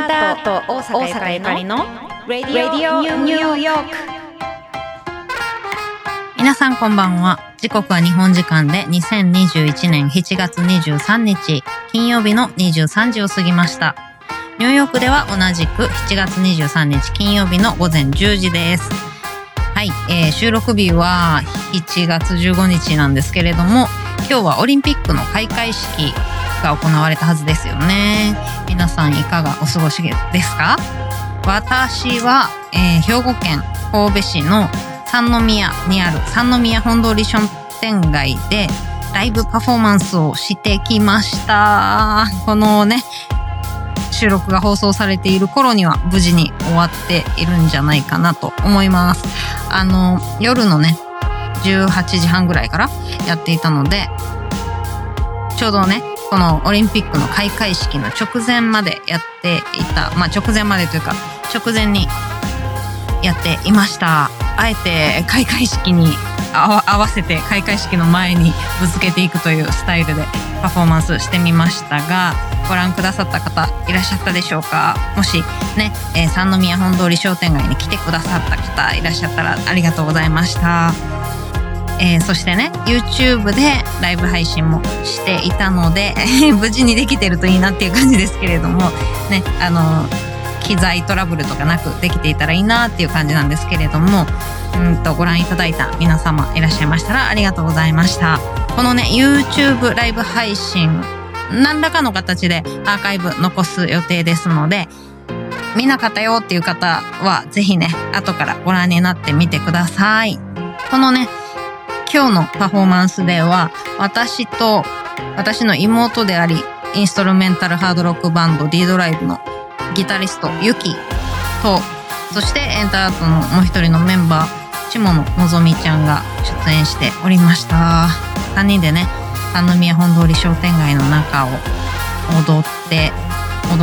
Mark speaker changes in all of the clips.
Speaker 1: ターと大阪ゆかりのラディオニューヨーク。
Speaker 2: 皆さんこんばんは。時刻は日本時間で2021年7月23日金曜日の23時を過ぎました。ニューヨークでは同じく7月23日金曜日の午前10時です。はい、収録日は7月15日なんですけれども、今日はオリンピックの開会式が行われたはずですよね。皆さんいかがお過ごしですか？私は、兵庫県神戸市の三宮にある三宮本通り商店街でライブパフォーマンスをしてきました。このね、収録が放送されている頃には無事に終わっているんじゃないかなと思います。夜のね18時半ぐらいからやっていたので、ちょうどねこのオリンピックの開会式の直前までやっていた、直前までというか直前にやっていました。あえて開会式に合わせて開会式の前にぶつけていくというスタイルでパフォーマンスしてみましたが、ご覧くださった方いらっしゃったでしょうか？もしね、三宮本通り商店街に来てくださった方いらっしゃったらありがとうございました。そしてね YouTube でライブ配信もしていたので無事にできてるといいなっていう感じですけれどもね、機材トラブルとかなくできていたらいいなっていう感じなんですけれども、ご覧いただいた皆様いらっしゃいましたらありがとうございました。このね YouTube ライブ配信何らかの形でアーカイブ残す予定ですので、見なかったよっていう方はぜひね後からご覧になってみてください。このね今日のパフォーマンスでは私と私の妹でありインストルメンタルハードロックバンド D ドライブのギタリストユキと、そしてエンタートのもう一人のメンバー下野のぞみちゃんが出演しておりました。3人でね三宮本通り商店街の中を踊って踊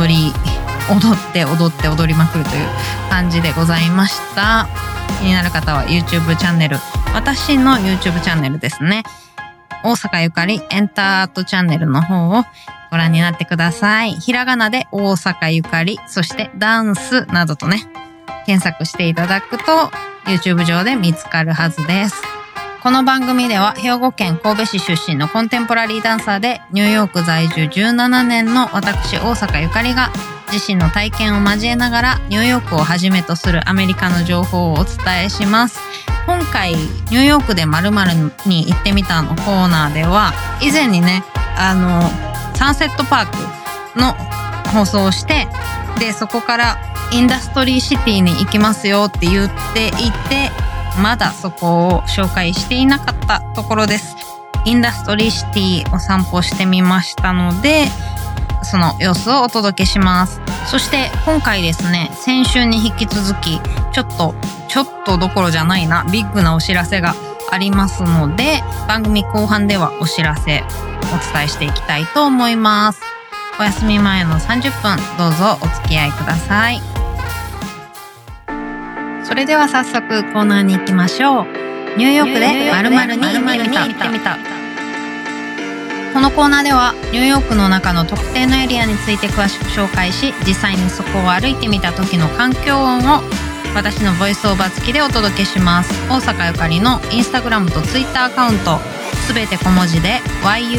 Speaker 2: りまくるという感じでございました。気になる方は YouTube チャンネル、私の YouTube チャンネルですね、大阪ゆかりエンタートチャンネルの方をご覧になってください。ひらがなで大阪ゆかり、そしてダンスなどとね検索していただくと YouTube 上で見つかるはずです。この番組では兵庫県神戸市出身のコンテンポラリーダンサーでニューヨーク在住17年の私大阪ゆかりが自身の体験を交えながらニューヨークをはじめとするアメリカの情報をお伝えします。今回ニューヨークで〇〇に行ってみたのコーナーでは以前にねサンセットパークの放送をして、でそこからインダストリーシティに行きますよって言っていて、まだそこを紹介していなかったところです。インダストリーシティを散歩してみましたので、その様子をお届けします。そして今回ですね、先週に引き続きちょっとどころじゃないな、ビッグなお知らせがありますので、番組後半ではお知らせお伝えしていきたいと思います。お休み前の30分どうぞお付き合いください。それでは早速コーナーに行きましょう。ニューヨークで〇〇に行ってみた。このコーナーではニューヨークの中の特定のエリアについて詳しく紹介し、実際にそこを歩いてみた時の環境音を私のボイスオーバー付きでお届けします。大阪ゆかりのインスタグラムとツイッターアカウントすべて小文字で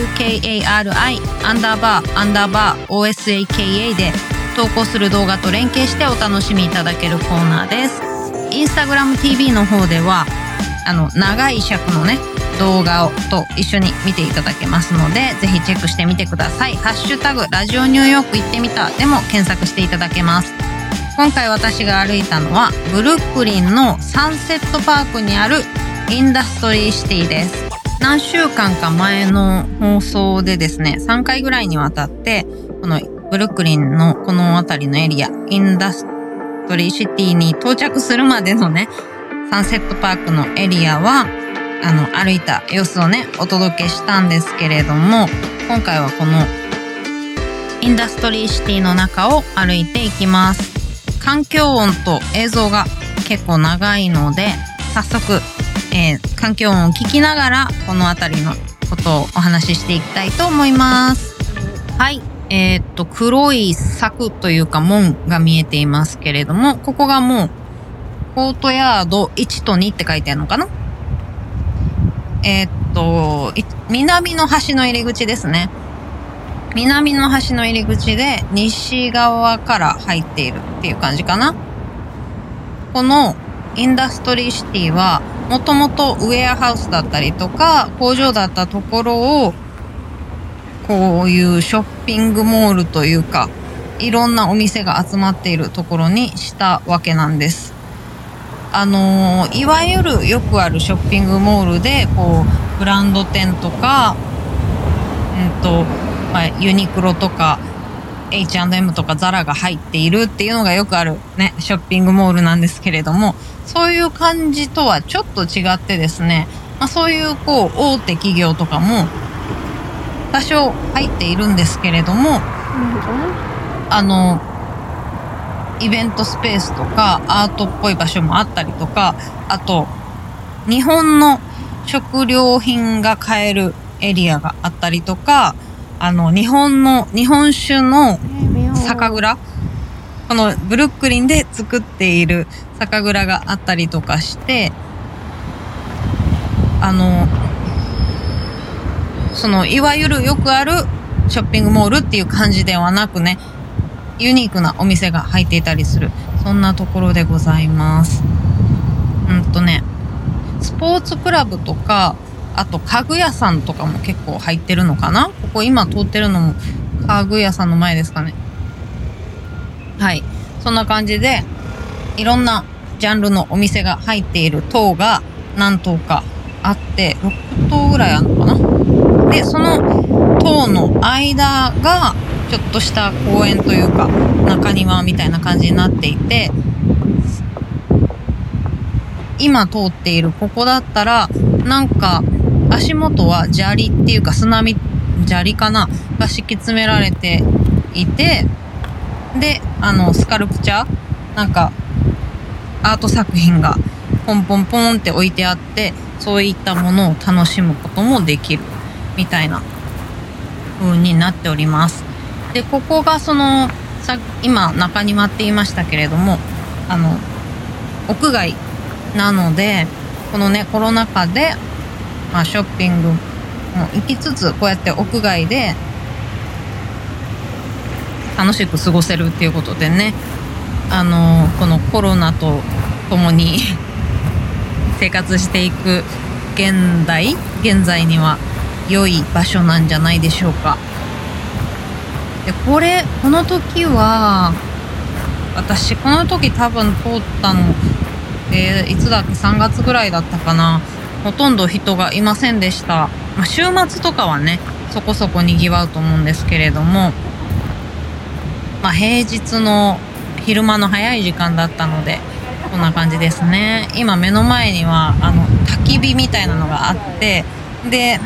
Speaker 2: YUKARI_OSAKA で投稿する動画と連携してお楽しみいただけるコーナーです。インスタグラム TV の方では長い尺のね動画をと一緒に見ていただけますので、ぜひチェックしてみてください。ハッシュタグラジオニューヨーク行ってみたでも検索していただけます。今回私が歩いたのはブルックリンのサンセットパークにあるインダストリーシティです。何週間か前の放送でですね、3回ぐらいにわたってこのブルックリンのこの辺りのエリアインダストリーシティに到着するまでのねサンセットパークのエリアは歩いた様子をねお届けしたんですけれども、今回はこのインダストリーシティの中を歩いていきます。環境音と映像が結構長いので早速、環境音を聞きながらこの辺りのことをお話ししていきたいと思います。はい、 黒い柵というか門が見えていますけれども、ここがもうコートヤード1と2って書いてあるのかな。南の端の入り口ですね。南の端の入り口で西側から入っているっていう感じかな。このインダストリーシティはもともとウェアハウスだったりとか工場だったところをこういうショッピングモールというかいろんなお店が集まっているところにしたわけなんです。いわゆるよくあるショッピングモールでこうブランド店とかユニクロとか H&M とかザラが入っているっていうのがよくあるねショッピングモールなんですけれども、そういう感じとはちょっと違ってですね、そういうこう大手企業とかも多少入っているんですけれども、イベントスペースとかアートっぽい場所もあったりとか、あと日本の食料品が買えるエリアがあったりとか、日本酒の酒蔵、このブルックリンで作っている酒蔵があったりとかして、そのいわゆるよくあるショッピングモールっていう感じではなくね、ユニークなお店が入っていたりする、そんなところでございます。スポーツクラブとか、あと家具屋さんとかも結構入ってるのかな。ここ今通ってるのも家具屋さんの前ですかね。はい、そんな感じでいろんなジャンルのお店が入っている棟が何棟かあって、6棟ぐらいあるのかな。でその棟の間がちょっとした公園というか中庭みたいな感じになっていて、今通っているここだったらなんか足元は砂利っていうか砂利かなが敷き詰められていて、でスカルプチャーなんかアート作品がポンポンポンって置いてあって、そういったものを楽しむこともできるみたいな風になっております。でここが今中庭って言いましたけれども、屋外なのでこのねコロナ禍で、ショッピングも行きつつこうやって屋外で楽しく過ごせるっていうことでね、このコロナと共に生活していく現在には良い場所なんじゃないでしょうか。でこの時は私この時多分通ったのいつだっけ、3月ぐらいだったかな。ほとんど人がいませんでした。週末とかはねそこそこにぎわうと思うんですけれども、平日の昼間の早い時間だったのでこんな感じですね。今目の前には焚き火みたいなのがあって、で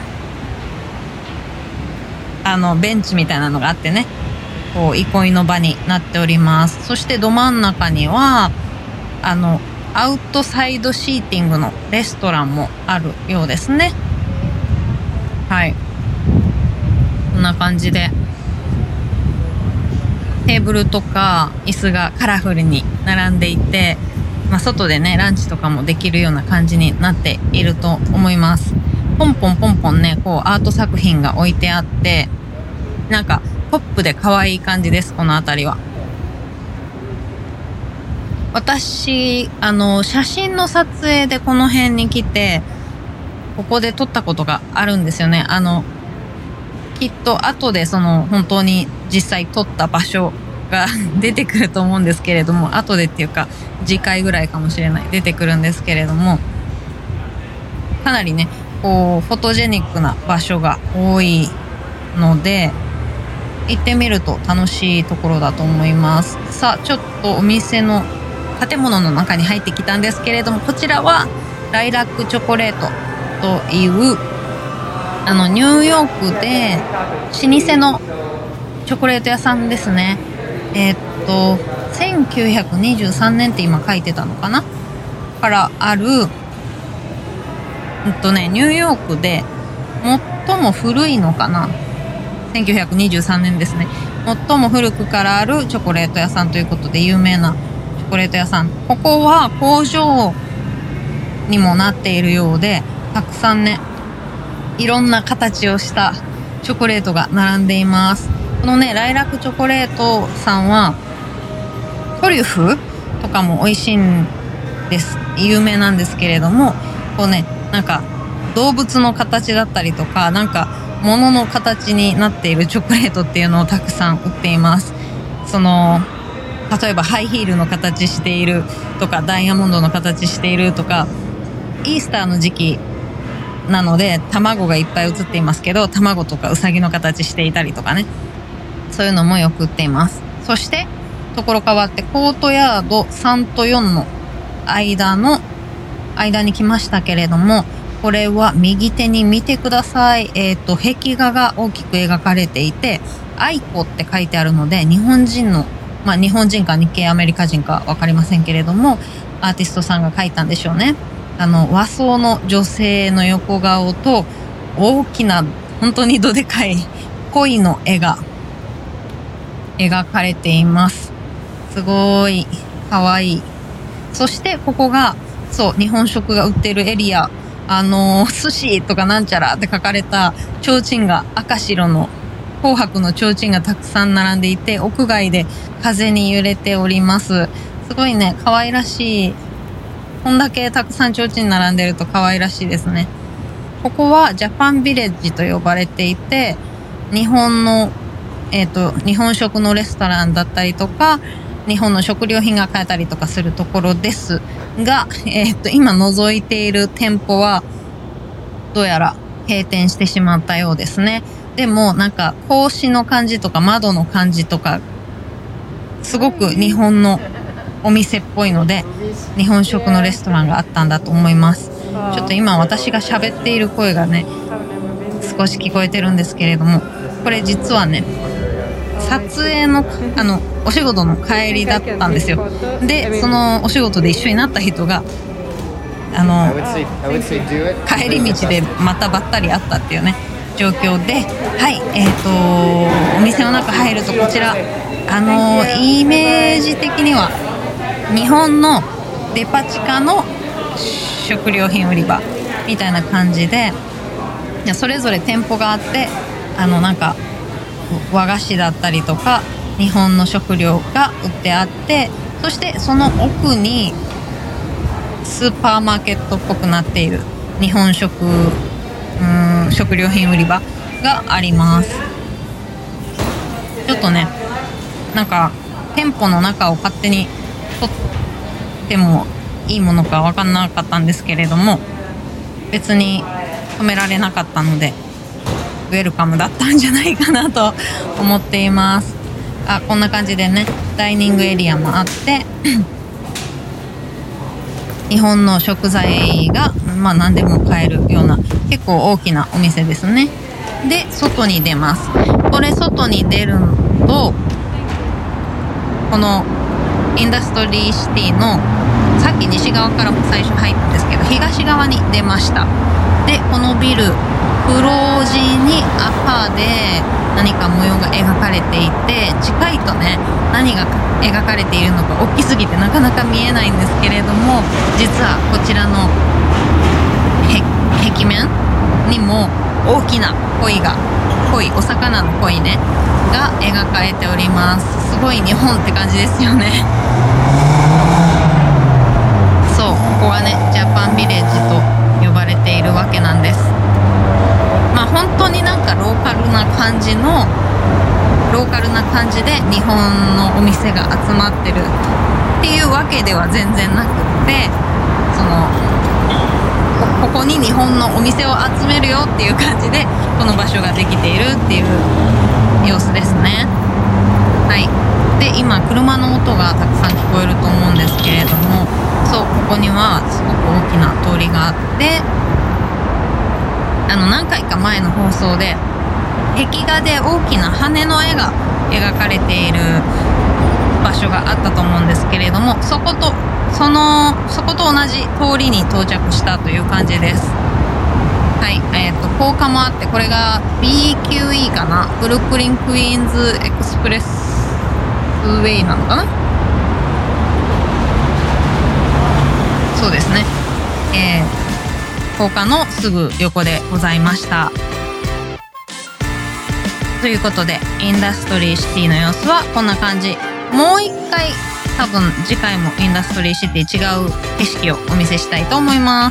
Speaker 2: ベンチみたいなのがあってね、こう憩いの場になっております。そしてど真ん中にはアウトサイドシーティングのレストランもあるようですね。はい、こんな感じでテーブルとか椅子がカラフルに並んでいて、外でねランチとかもできるような感じになっていると思います。ポンポンポンポンねこうアート作品が置いてあって、なんかポップで可愛い感じです。この辺りは私写真の撮影でこの辺に来てここで撮ったことがあるんですよね。きっと後で本当に実際撮った場所が出てくると思うんですけれども、後でっていうか次回ぐらいかもしれない、出てくるんですけれども、かなりねこうフォトジェニックな場所が多いので行ってみると楽しいところだと思います。さあちょっとお店の建物の中に入ってきたんですけれども、こちらはライラックチョコレートというニューヨークで老舗のチョコレート屋さんですね。1923年って今書いてたのかなからあるニューヨークで最も古いのかな、1923年ですね最も古くからあるチョコレート屋さんということで有名なチョコレート屋さん。ここは工場にもなっているようで、たくさんね、いろんな形をしたチョコレートが並んでいます。このね、ライラックチョコレートさんはトリュフとかも美味しいんです。有名なんですけれども、こうね、なんか動物の形だったりとか、なんか物の形になっているチョコレートっていうのをたくさん売っています。例えばハイヒールの形しているとか、ダイヤモンドの形しているとか、イースターの時期なので卵がいっぱい写っていますけど、卵とかウサギの形していたりとかね、そういうのもよく売っています。そしてところ変わってコートヤード3と4の間に来ましたけれども、これは右手に見てください。壁画が大きく描かれていて、愛子って書いてあるので、日本人か日系アメリカ人かわかりませんけれども、アーティストさんが描いたんでしょうね。和装の女性の横顔と大きな本当にどでかい鯉の絵が描かれています。すごいかわいい。そしてここが日本食が売ってるエリア、寿司とかなんちゃらって書かれた提灯が、赤白の紅白の提灯がたくさん並んでいて、屋外で風に揺れております。すごいね、可愛らしい。こんだけたくさん提灯並んでると可愛らしいですね。ここはジャパンビレッジと呼ばれていて、日本食のレストランだったりとか、日本の食料品が買えたりとかするところですが、今覗いている店舗はどうやら閉店してしまったようですね。でもなんか格子の感じとか窓の感じとか、すごく日本のお店っぽいので、日本食のレストランがあったんだと思います。ちょっと今私が喋っている声がね、少し聞こえてるんですけれども、これ実はね、撮影のお仕事の帰りだったんですよ。で、そのお仕事で一緒になった人が帰り道でまたばったり会ったっていうね状況で、はい、お店の中入ると、こちらイメージ的には日本のデパ地下の食料品売り場みたいな感じで、それぞれ店舗があって、なんか和菓子だったりとか日本の食料が売ってあって、そしてその奥にスーパーマーケットっぽくなっている日本食料品売り場があります。ちょっとね、なんか店舗の中を勝手に撮ってもいいものか分かんなかったんですけれども、別に止められなかったのでウェルカムだったんじゃないかなと思っています。こんな感じでね、ダイニングエリアもあって日本の食材が何でも買えるような結構大きなお店ですね。で、外に出ます。これ外に出ると、このインダストリーシティのさっき西側からも最初入ったんですけど、東側に出ました。で、このビル黒地に赤で何か模様が描かれていて、近いとね、何が描かれているのか大きすぎてなかなか見えないんですけれども、実はこちらの壁面にも大きな鯉、お魚の鯉ねが描かれております。すごい日本って感じですよね。そう、ここがねジャパンビレッジと呼ばれているわけなんです。本当になんかローカルな感じで日本のお店が集まってるっていうわけでは全然なくって、ここに日本のお店を集めるよっていう感じでこの場所ができているっていう様子ですね。はい。で、今車の音がたくさん聞こえると思うんですけれども、そう、ここにはすごく大きな通りがあって、何回か前の放送で壁画で大きな羽の絵が描かれている場所があったと思うんですけれども、そこと同じ通りに到着したという感じです。 はい、高架もあって、これが BQE かな、ブルックリンクイーンズエクスプレスウェイなのかな。そうですね、高架のすぐ横でございました。ということでインダストリーシティの様子はこんな感じ。もう一回多分次回もインダストリーシティ違う景色をお見せしたいと思います。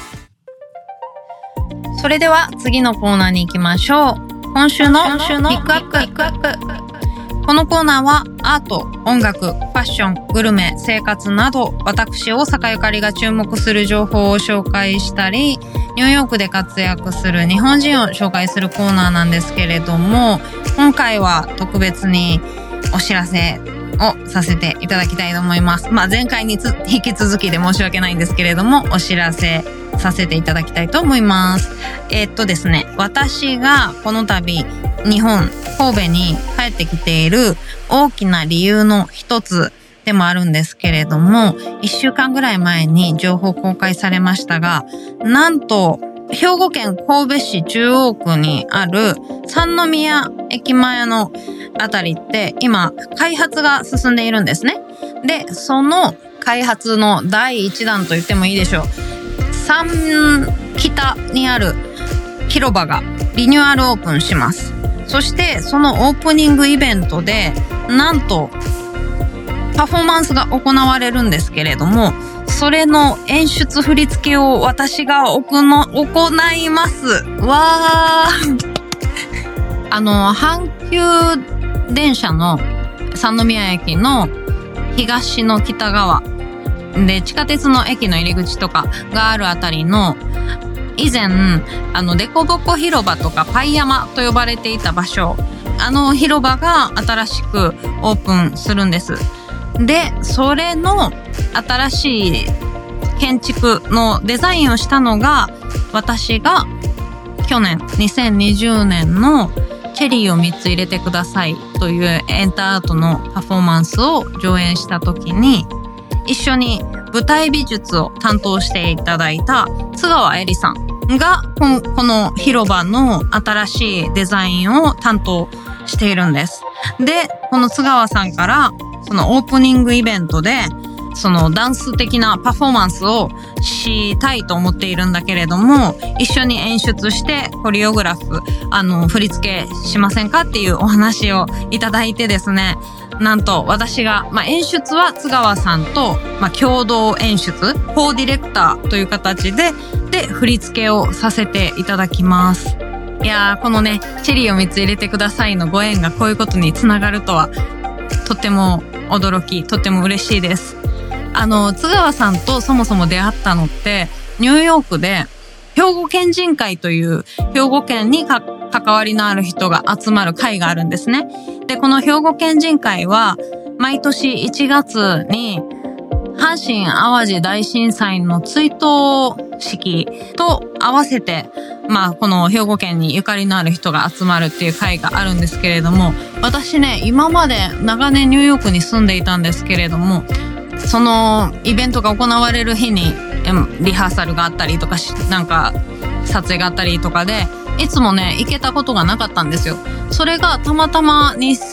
Speaker 2: それでは次のコーナーに行きましょう。今週のピックアップ。このコーナーはアート、音楽、ファッション、グルメ、生活など私大阪ゆかりが注目する情報を紹介したり、ニューヨークで活躍する日本人を紹介するコーナーなんですけれども、今回は特別にお知らせをさせていただきたいと思います。前回に引き続きで申し訳ないんですけれども、お知らせさせていただきたいと思います。ですね、私がこの度日本神戸に帰ってきている大きな理由の一つでもあるんですけれども、1週間ぐらい前に情報公開されましたが、なんと兵庫県神戸市中央区にある三宮駅前のあたりって今開発が進んでいるんですね。で、その開発の第一弾と言ってもいいでしょう。三北にある広場がリニューアルオープンします。そしてそのオープニングイベントでなんとパフォーマンスが行われるんですけれども、それの演出振り付けを私が行います。わー阪急電車の三宮駅の東の北側で地下鉄の駅の入り口とかがあるあたりの以前デコボコ広場とかパイ山と呼ばれていた場所、広場が新しくオープンするんです。で、それの新しい建築のデザインをしたのが、私が去年2020年のチェリーを3つ入れてくださいというエンターアートのパフォーマンスを上演した時に、一緒に舞台美術を担当していただいた津川恵里さんがこの広場の新しいデザインを担当しているんです。で、この津川さんからそのオープニングイベントでそのダンス的なパフォーマンスをしたいと思っているんだけれども、一緒に演出してコリオグラフ振り付けしませんかっていうお話をいただいてですね、なんと私が、演出は津川さんと、共同演出、コーディレクターという形で振り付けをさせていただきます。いやー、このね、チェリーを3つ入れてくださいのご縁がこういうことにつながるとは、とっても驚き、とっても嬉しいです。津川さんとそもそも出会ったのって、ニューヨークで兵庫県人会という兵庫県に関わりのある人が集まる会があるんですね。で、この兵庫県人会は毎年1月に阪神淡路大震災の追悼式と合わせて、この兵庫県にゆかりのある人が集まるっていう会があるんですけれども、私ね、今まで長年ニューヨークに住んでいたんですけれども、そのイベントが行われる日にリハーサルがあったりとかなんか撮影があったりとかで、いつもね行けたことがなかったんですよ。それがたまたま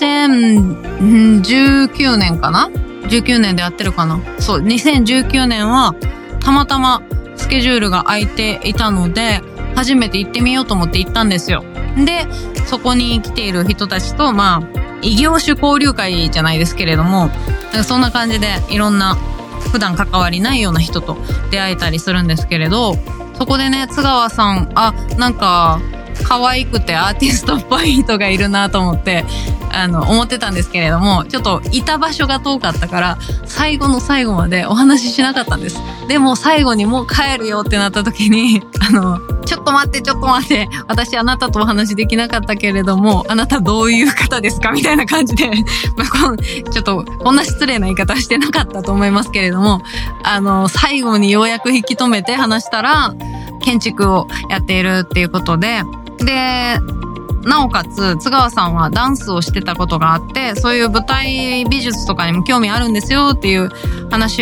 Speaker 2: 2019年かな、19年でやってるかな、そう、2019年はたまたまスケジュールが空いていたので初めて行ってみようと思って行ったんですよ。で、そこに来ている人たちと異業種交流会じゃないですけれども、そんな感じでいろんな普段関わりないような人と出会えたりするんですけれど、そこでね、津川さん、なんか可愛くてアーティストっぽい人がいるなと思って思ってたんですけれども、ちょっといた場所が遠かったから最後の最後までお話ししなかったんです。でも最後にもう帰るよってなった時にちょっと待って、私あなたとお話できなかったけれども、あなたどういう方ですかみたいな感じでちょっとこんな失礼な言い方してなかったと思いますけれども、最後にようやく引き止めて話したら建築をやっているっていうことで、なおかつ津川さんはダンスをしてたことがあって、そういう舞台美術とかにも興味あるんですよっていう話を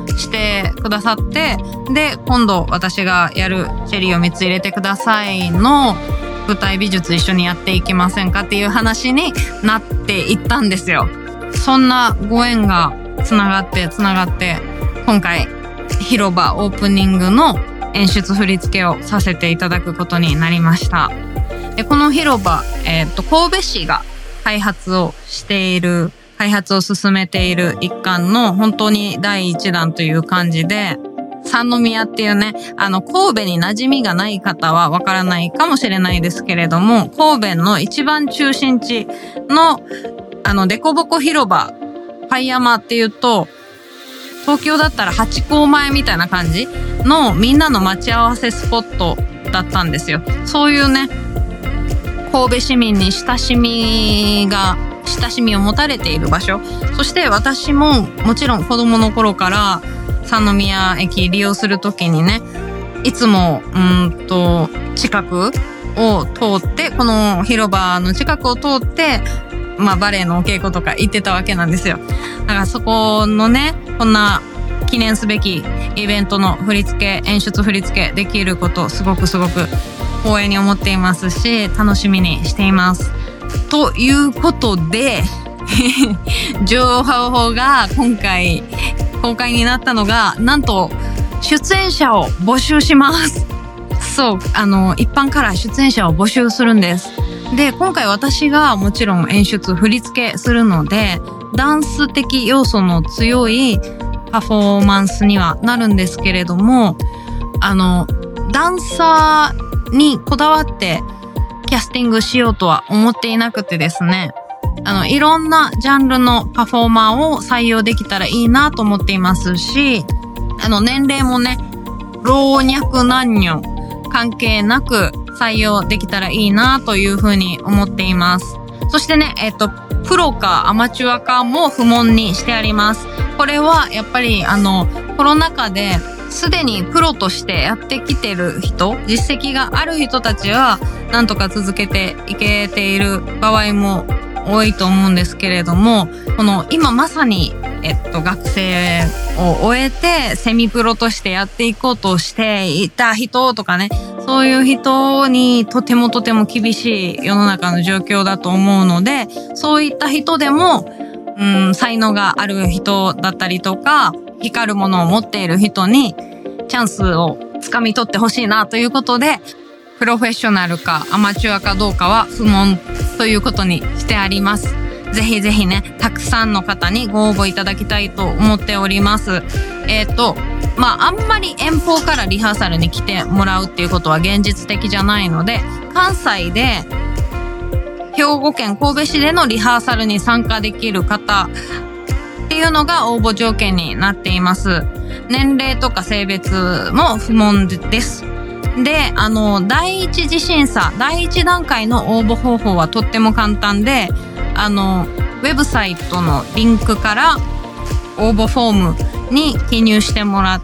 Speaker 2: してくださって、で、今度私がやるチェリーを3つ入れてくださいの舞台美術一緒にやっていきませんかっていう話になっていったんですよ。そんなご縁がつながって今回広場オープニングの演出振り付けをさせていただくことになりました。で、この広場、神戸市が開発を進めている一環の本当に第一弾という感じで、三宮っていうね、神戸に馴染みがない方はわからないかもしれないですけれども、神戸の一番中心地のデコボコ広場、パイ山っていうと、東京だったらハチ公前みたいな感じのみんなの待ち合わせスポットだったんですよ。そういうね、神戸市民に親しみを持たれている場所。そして私ももちろん子供の頃から三宮駅利用するときにね、いつも近くを通って、この広場の近くを通って、バレエのお稽古とか行ってたわけなんですよ。だからそこのね、こんな記念すべきイベントの演出振り付けできること、すごく光栄に思っていますし、楽しみにしています。ということで、情報が今回公開になったのが、なんと出演者を募集します。そう、一般から出演者を募集するんです。で、今回私がもちろん演出振り付けするので、ダンス的要素の強いパフォーマンスにはなるんですけれども、ダンサーにこだわってキャスティングしようとは思っていなくてですね、いろんなジャンルのパフォーマーを採用できたらいいなと思っていますし、年齢もね、老若男女関係なく採用できたらいいなというふうに思っています。そしてね、プロかアマチュアかも不問にしてあります。これはやっぱりコロナ禍ですでにプロとしてやってきてる人、実績がある人たちはなんとか続けていけている場合も多いと思うんですけれども、この今まさに学生を終えてセミプロとしてやっていこうとしていた人とかね、そういう人にとても厳しい世の中の状況だと思うので、そういった人でも、才能がある人だったりとか、光るものを持っている人にチャンスをつかみ取ってほしいなということで、プロフェッショナルかアマチュアかどうかは不問ということにしてあります。ぜひね、たくさんの方にご応募いただきたいと思っております。あんまり遠方からリハーサルに来てもらうっていうことは現実的じゃないので、関西で兵庫県神戸市でのリハーサルに参加できる方っていうのが応募条件になっています。年齢とか性別も不問です。で、第一次審査、第一段階の応募方法はとっても簡単で、ウェブサイトのリンクから応募フォームに記入してもらって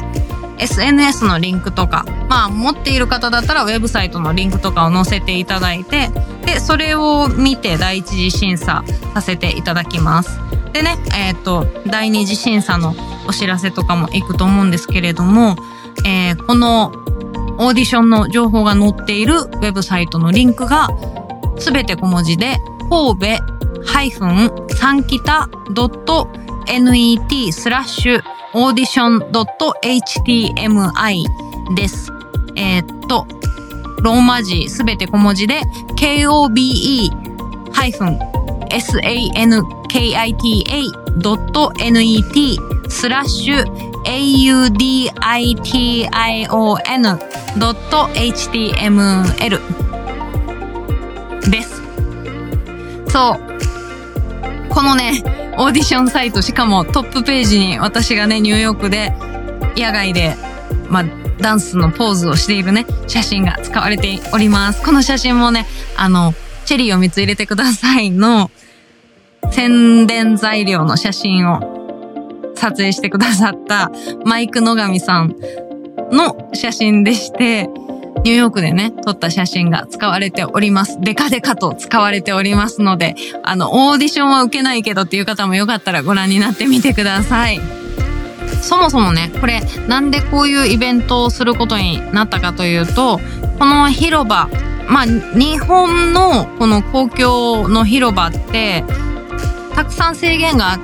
Speaker 2: 、SNS のリンクとか、持っている方だったらウェブサイトのリンクとかを載せていただいて、で、それを見て第一次審査させていただきます。でね、第二次審査のお知らせとかもいくと思うんですけれども、このオーディションの情報が載っているウェブサイトのリンクがすべて小文字で神戸sanquita.net/audition.htmi です。ローマ字すべて小文字で kobe-sanquita.net/audition.html です。そう。このね、オーディションサイト、しかもトップページに私がね、ニューヨークで野外で、ダンスのポーズをしているね、写真が使われております。この写真もね、チェリーを3つ入れてくださいの宣伝材料の写真を撮影してくださったマイク野上さんの写真でして、ニューヨークでね、撮った写真が使われております。デカデカと使われておりますので、オーディションは受けないけどっていう方もよかったらご覧になってみてください。 そもそもね、これなんでこういうイベントをすることになったかというと、この広場、日本のこの公共の広場ってたくさん制限があって、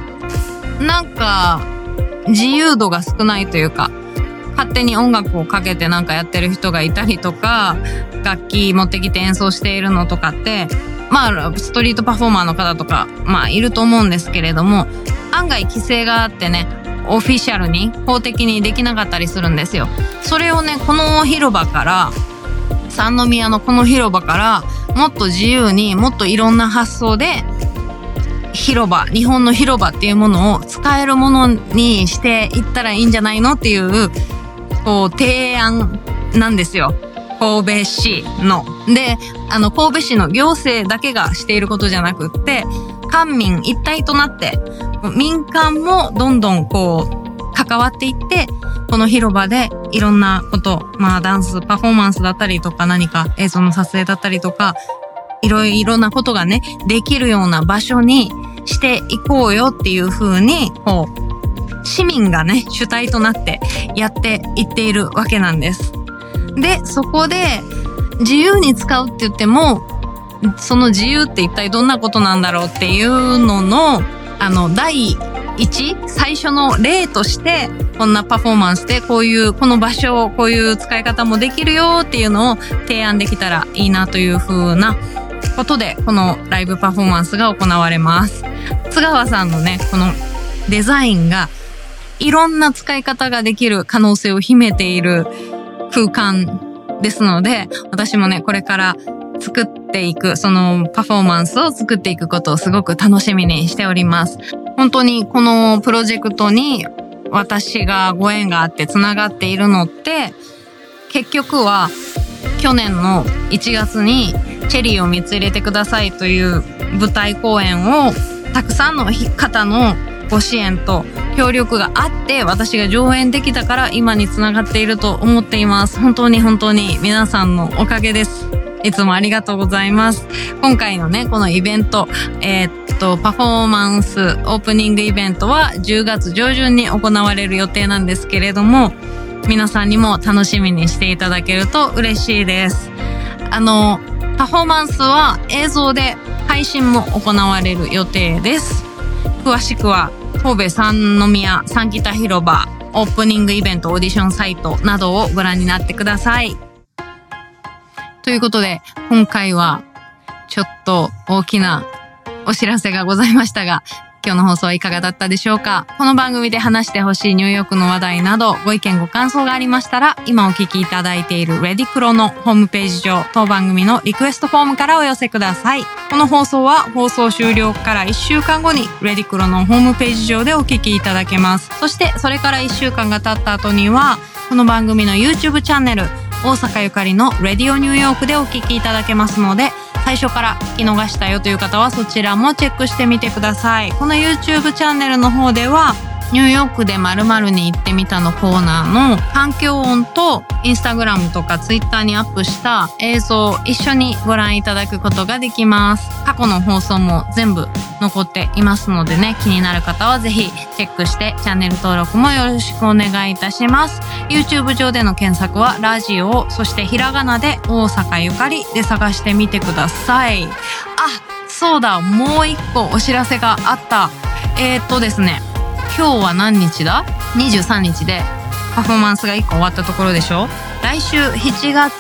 Speaker 2: なんか自由度が少ないというか、勝手に音楽をかけてなんかやってる人がいたりとか、楽器持ってきて演奏しているのとかって、ストリートパフォーマーの方とかいると思うんですけれども、案外規制があってね、オフィシャルに法的にできなかったりするんですよ。それをね、この広場から、三宮のこの広場からもっと自由に、もっといろんな発想で広場、日本の広場っていうものを使えるものにしていったらいいんじゃないのっていう提案なんですよ。神戸市の。で、神戸市の行政だけがしていることじゃなくって、官民一体となって、民間もどんどん関わっていって、この広場でいろんなこと、ダンス、パフォーマンスだったりとか、何か映像の撮影だったりとか、いろいろなことがね、できるような場所にしていこうよっていう風に、市民がね、主体となってやっていっているわけなんです。で、そこで自由に使うって言っても、その自由って一体どんなことなんだろうっていうのの、第一、最初の例として、こんなパフォーマンスでこの場所、こういう使い方もできるよっていうのを提案できたらいいなという風なことで、このライブパフォーマンスが行われます。津川さんのね、このデザインがいろんな使い方ができる可能性を秘めている空間ですので、私もね、これから作っていく、そのパフォーマンスを作っていくことをすごく楽しみにしております。本当にこのプロジェクトに私がご縁があってつながっているのって、結局は去年の1月にチェリーを3つ入れてくださいという舞台公演をたくさんの方のご支援と協力があって私が上演できたから今につながっていると思っています。本当に本当に皆さんのおかげです。いつもありがとうございます。今回のね、このイベント、パフォーマンスオープニングイベントは10月上旬に行われる予定なんですけれども、皆さんにも楽しみにしていただけると嬉しいです。パフォーマンスは映像で配信も行われる予定です。詳しくは神戸三宮三北広場オープニングイベントオーディションサイトなどをご覧になってください。ということで、今回はちょっと大きなお知らせがございましたが、今日の放送はいかがだったでしょうか。この番組で話してほしいニューヨークの話題などご意見ご感想がありましたら、今お聞きいただいているレディクロのホームページ上、当番組のリクエストフォームからお寄せください。この放送は放送終了から1週間後にレディクロのホームページ上でお聞きいただけます。そしてそれから1週間が経った後には、この番組の YouTube チャンネル、大阪ゆかりのレディオニューヨークでお聞きいただけますので、最初から聞き逃したよという方はそちらもチェックしてみてください。この YouTube チャンネルの方では、ニューヨークで〇〇に行ってみたのコーナーの環境音とインスタグラムとかツイッターにアップした映像を一緒にご覧いただくことができます。過去の放送も全部残っていますのでね、気になる方はぜひチェックしてチャンネル登録もよろしくお願いいたします。 YouTube 上での検索はラジオ、そしてひらがなで大阪ゆかりで探してみてください。そうだ、もう一個お知らせがあった。ですね、今日は何日だ ?23 日でパフォーマンスが1個終わったところでしょ。来週7月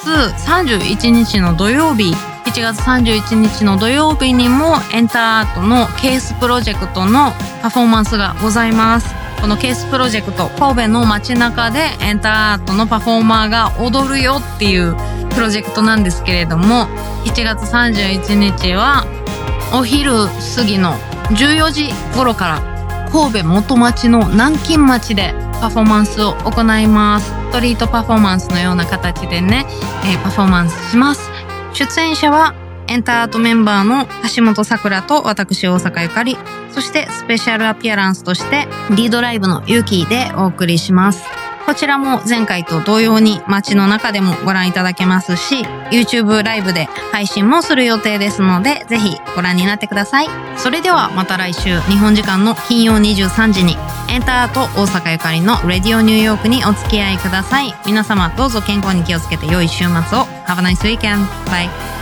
Speaker 2: 31日の土曜日、7月31日の土曜日にもエンターアートのケースプロジェクトのパフォーマンスがございます。このケースプロジェクト、神戸の街中でエンターアートのパフォーマーが踊るよっていうプロジェクトなんですけれども、7月31日はお昼過ぎの14時頃から神戸元町の南京町でパフォーマンスを行います。ストリートパフォーマンスのような形でね、パフォーマンスします。出演者はエンターアートメンバーの橋本さくらと私大阪ゆかり、そしてスペシャルアピアランスとしてリードライブのユキでお送りします。 こちらも前回と同様に街の中でもご覧いただけますし、YouTube ライブで配信もする予定ですので、ぜひご覧になってください。それではまた来週、日本時間の金曜23時にエンターと大阪ゆかりのレディオニューヨークにお付き合いください。皆様どうぞ健康に気をつけて良い週末を。Have a nice weekend. Bye.